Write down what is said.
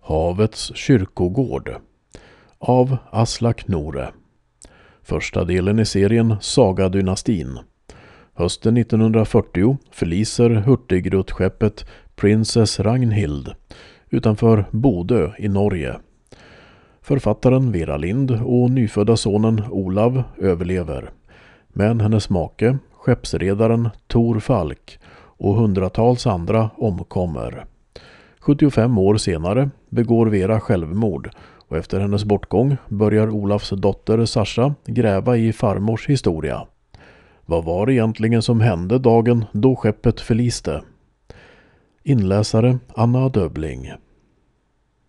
Havets kyrkogård av Aslak Nore. Första delen i serien Sagadynastin. Hösten 1940 förliser Hurtigrut-skeppet Princess Ragnhild utanför Bodø i Norge. Författaren Vera Lind och nyfödda sonen Olav överlever, men hennes make, skeppsredaren Tor Falk och hundratals andra omkommer. 75 år senare begår Vera självmord och efter hennes bortgång börjar Olafs dotter Sasha gräva i farmors historia. Vad var det egentligen som hände dagen då skeppet förliste? Inläsare Anna Döbling.